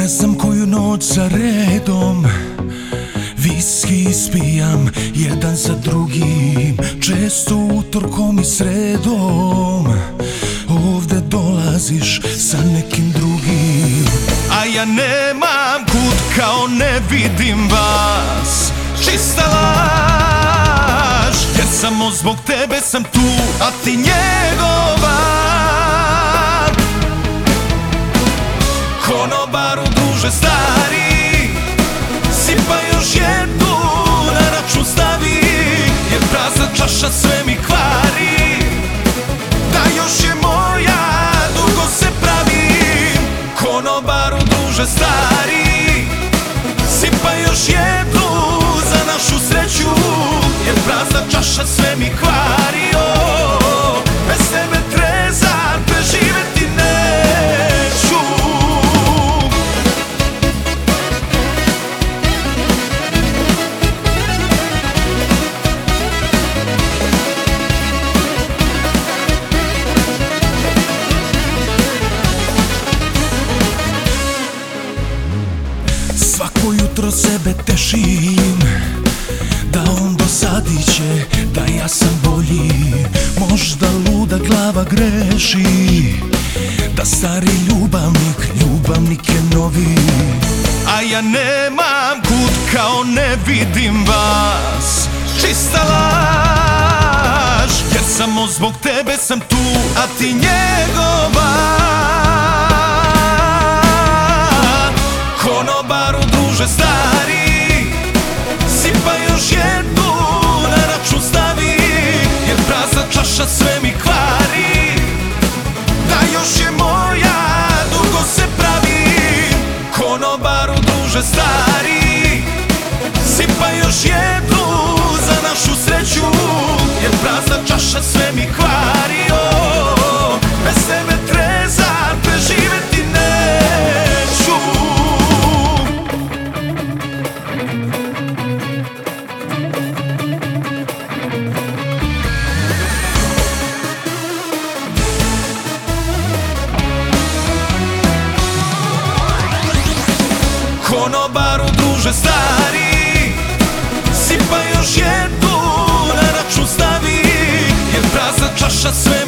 Ne znam koju noć za redom viski ispijam jedan za drugim, često utorkom i sredom ovde dolaziš sa nekim drugim. A ja nemam kud, kao ne vidim vas, čista laž, jer samo zbog tebe sam tu, a ti njegova. Konobaru druže stari, sipa još jednu na račun stavi, jer prazna čaša sve mi kvari. Da još je moja, dugo se pravim. Konobaru druže stari, sipa još jednu za našu sreću, jer prazna čaša sve mi kvari. Bez tebe trezan preživeti neću. Svako jutro sebe tešim da on dosadiće, da ja sam bolji. Možda luda glava greši, da stari ljubavnik je novi. A ja nemam kud, kao ne vidim vas, čista laž, jer samo zbog tebe sam tu, a ti njegova. Konobaru druže stari, sipa još jednu na račun stavi, jer prazna čaša sve mi kvari. Da još je moja, dugo se pravim. Konobaru druže stari, sipa još jednu za našu sreću, jer prazna čaša sve mi kvari. Bez tebe trezan preživeti neću. Konobaru druže stari, sipa još jednu na račun stavi, jer prazna čaša sve